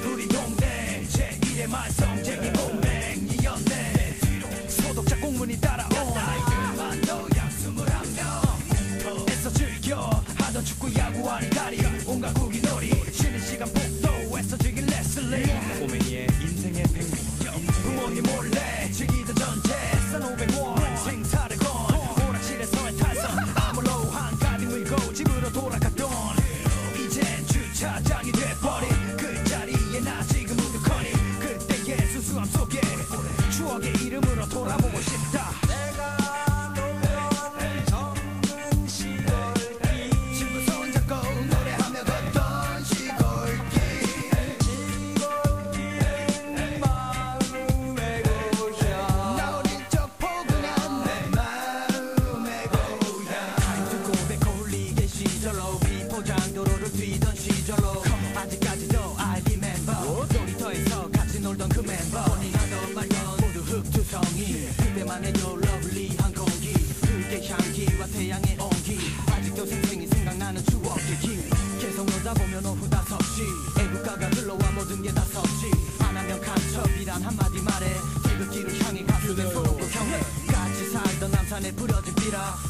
우리 동네 제1의 말썽쟁이 운명이었네. 소독자 공문이 따라온 나이들만 너야 21명. 애써 즐겨 하던 축구 야구 아니다리 온갖 구기놀이 쉬는 시간 복도에서 즐긴 레슬링. 꼬맹이의 인생의 백미 부모님 몰래 즐기던 전제 싼 500원 생사를 건 오락실에서의 탈선 아무로 한가득 물고 집으로 돌아갔던 이젠 주차장이 돼버린 그 자리에 나 지금 우두커니 그때의 수수함 속에 추억의 이름으로 돌아보고 싶다. 내가 놀던 젊은 시골길 친구 손잡고 노래하며 걷던 시골길 시골길은 마음의 고향 나 어릴 적 포근한 내 마음의 고향. 타임투 고백 홀리게 시절로 비포장도로를 뛰던 시절로 아직까지도 I remember 놀이터에서 같이 놀던 그 멤버 본인하던 말던 모두 흙투성이 그때만 해도 러블리한 공기 그게 향기와 태양의 온기 아직도 생생히 생각나는 추억의 길 계속 놀다 보면 오후 5시 애국가가 흘러와 모든 게 다 섭지 안 하면 간첩이란 한마디 말에 태극기를 향해 가슴에 쏘고 경해 같이 살던 남산에 뿌려진 비라